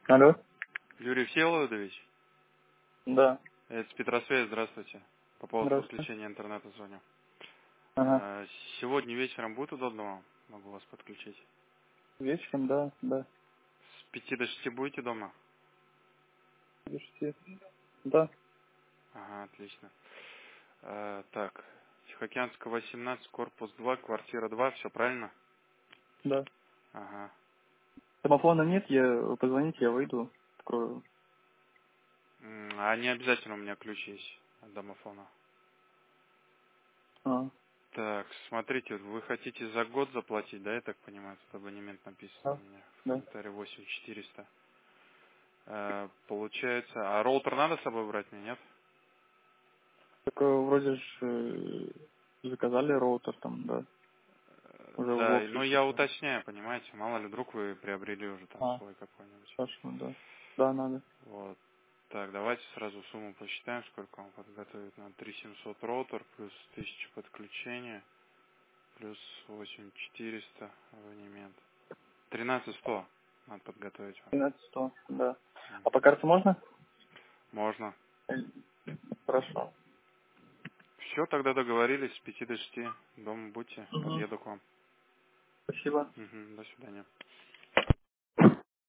Алло? Юрий Всеволодович, Да. это с Петросвязи, здравствуйте. По поводу Здравствуйте. подключения интернета звоню. Ага. Сегодня вечером будет удобно вам? Могу вас подключить. Вечером, да, да. С 5 до 6 будете дома? Пишите. Да, Ага, отлично. Так, Тихоокеанская, 18, корпус 2, квартира 2, все правильно? да. Ага. Домофона нет, вы позвоните, я выйду, открою. А не обязательно у меня ключ есть от домофона. А, Так, смотрите, вы хотите за год заплатить, да, я так понимаю, тут абонемент написан у да, меня в да. комментарии 8400. Получается, а роутер надо с собой брать мне, нет? Так вроде же заказали роутер там, да. Уже в Да, боксе но я что-то. уточняю, понимаете, мало ли вдруг вы приобрели уже там А, свой какой-нибудь. хорошо, да. Да, надо. Вот. Так, давайте сразу сумму посчитаем, сколько вам подготовить. На 3700 роутер, плюс 1000 подключения, плюс 8400 абонемент. 13100 надо подготовить вам. 13-100, да. А по Мгм. карте можно? Можно. Хорошо. Все, тогда договорились, с 5 до 6 дома будьте, Угу. подъеду к вам. Спасибо. Мгм, до свидания.